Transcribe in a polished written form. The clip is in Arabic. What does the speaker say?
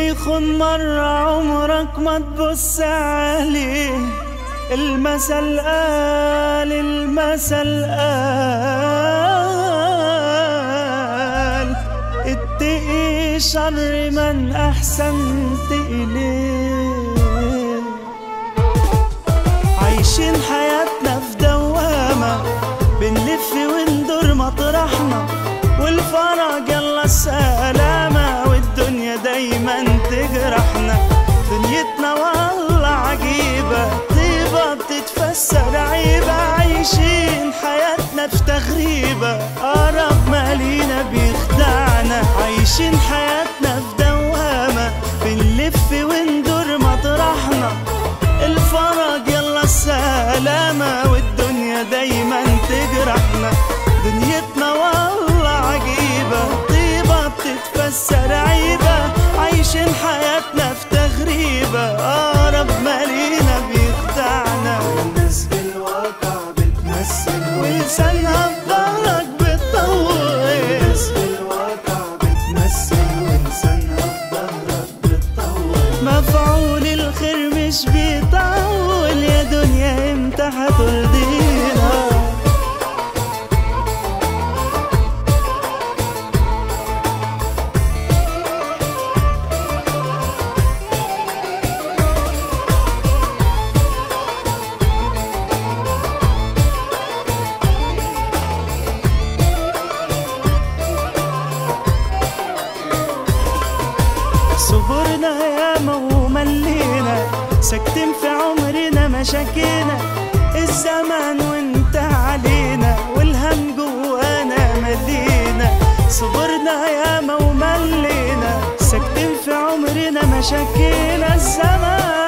يخون مرة عمرك ما تبص عليه. المثل قال اتقي شر من أحسنت إليه. عايشين حياتنا في دوامة، بنلف وندور مطرحنا، والفرج يلا السلامة، والدنيا دايما تجرحنا. دنيتنا والله عجيبة، طيبة بتتفسر عيبة. عايشين حياتنا في تغريبة، أقرب ما لينا بيخدعنا. عايشين حياتنا في دوامة، بنلف وندور مطرحنا، الفرج يلا السلامة، والدنيا دايما تجرحنا. دنيتنا والله عجيبة، طيبة بتتفسر عيبة. عايشين حياتنا في تغريبة، أقرب ما لينا بيخدعنا. الناس بالواقع بتمثل، ولسانها في ظهرك بتطول. الناس بالواقع بتمثل، ولسانها في ظهرك بتطول. مفعول الخير مش بيطول، يا دنيا امتى هترضينا؟ صبرنا ياما وملينا، ساكتين في عمرنا مشاكينا. الزمان وانت علينا، والهم جوانا ملينا. صبرنا ياما وملينا، ساكتين في عمرنا مشاكينا. الزمان